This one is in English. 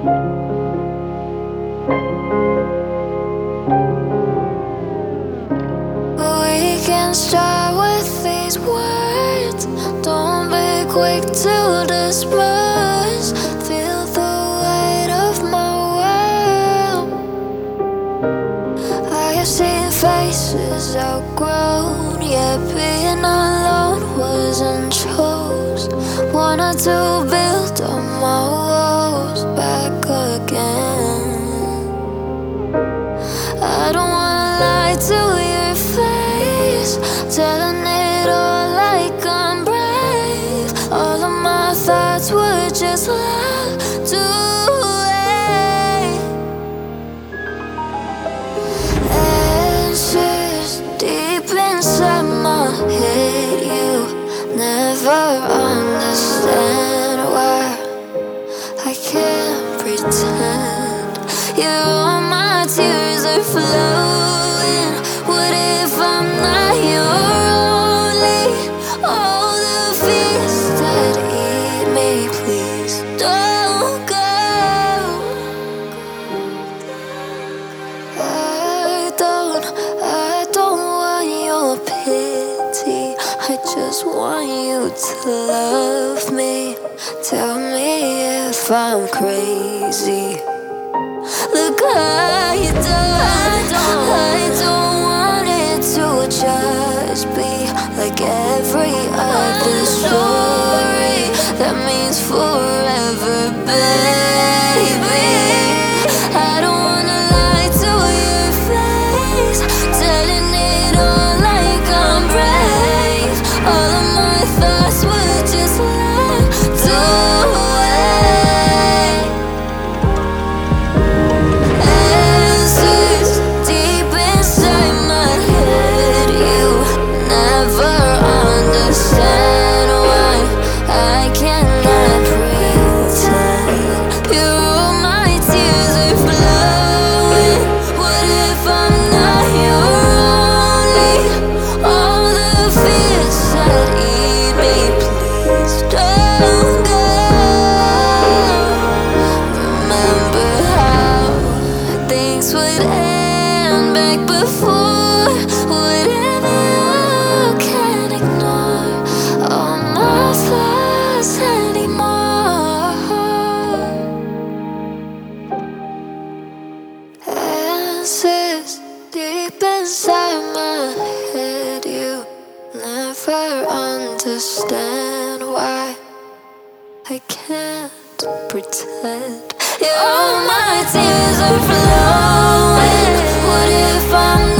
We can start with these words. Don't be quick to disperse. Feel the weight of my world. I have seen faces outgrown, yet being alone wasn't chose. Wanted to build on my walls back again. I don't wanna lie to your face, telling it all like I'm brave. All of my thoughts were just locked away. Answers deep inside my head. You never understand why I can't pretend. You're all my tears are flowing. What if I'm not your only? All the fears that eat me, please don't go. I don't want your pity. I just want you to love me. Tell me if I'm crazy. Look, I don't want it to just be like every other story that means forever, baby. I don't wanna lie to your face, telling it all like I'm brave. All of my thoughts were just locked away. Would end back before. Whatever, you can't ignore all my flaws anymore. Answers deep inside my head. You never understand why I can't pretend. All my tears are flowing. What if I'm